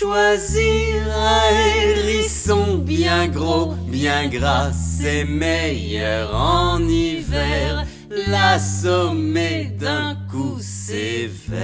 Choisir un hérisson bien gros, bien gras, c'est meilleur en hiver. L'assommer d'un coup sévère.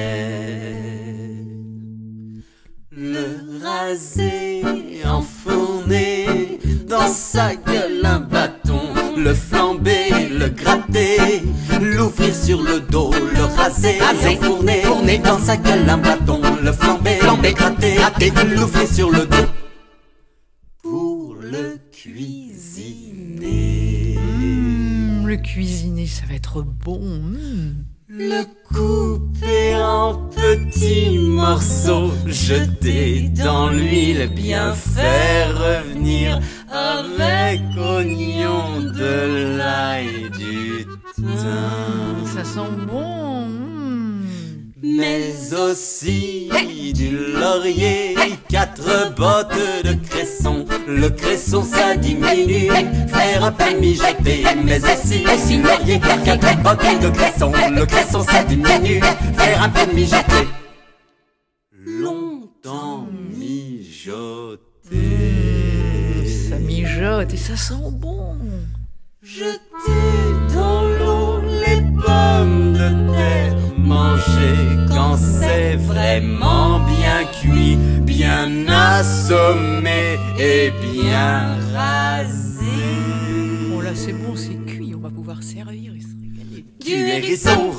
Le raser, enfourner, dans sa gueule un bâton. Le flamber, le gratter, l'ouvrir sur le dos. Le raser, enfourner, dans sa gueule un bâton. Le flamber, gratter, l'ouvrir sur le dos. Pour le cuisiner. Le cuisiner, ça va être bon. Le couper en petits morceaux, jeter dans l'huile, bien faire revenir avec oignon, de l'ail, du thym. Ça sent bon. Mais aussi du laurier, 4 bottes de cresson. Le cresson ça diminue, faire un peu mijoter. Mais aussi laurier, 4 bottes de cresson. Le cresson ça diminue, faire un peu mijoter. Longtemps mijoter. Ça mijote et ça sent bon. Jeter dans l'eau les pommes de terre. Manger quand c'est vraiment bien cuit, bien assommé et bien rasé. Bon là c'est bon, c'est cuit, on va pouvoir servir et se régaler. Du hérisson